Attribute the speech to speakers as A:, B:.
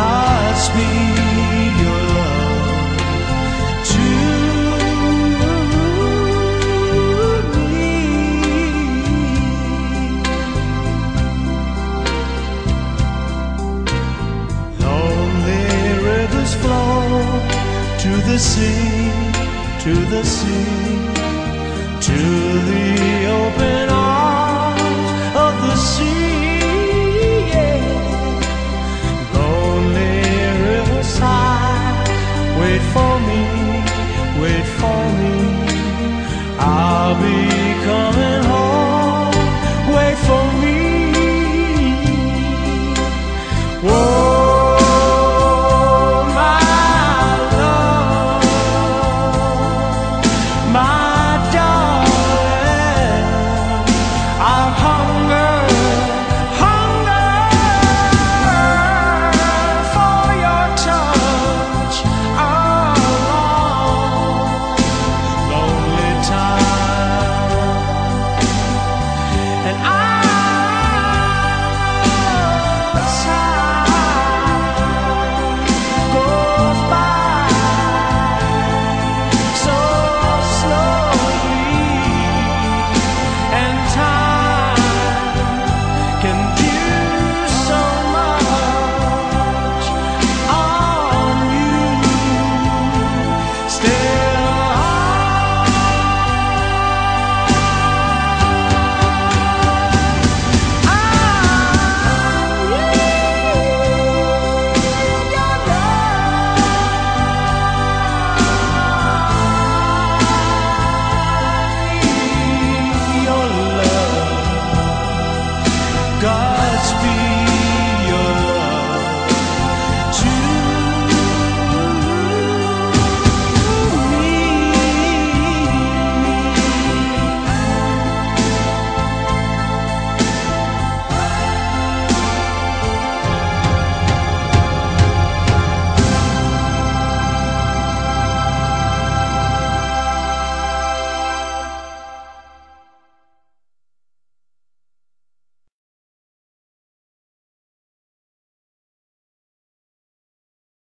A: Godspeed your love to me. Lonely rivers flow to the sea, to the sea, to the open arms of the sea. Yeah. Lonely riverside, wait for me, wait for me. I'll be coming home, wait for me. Whoa. Godspeed.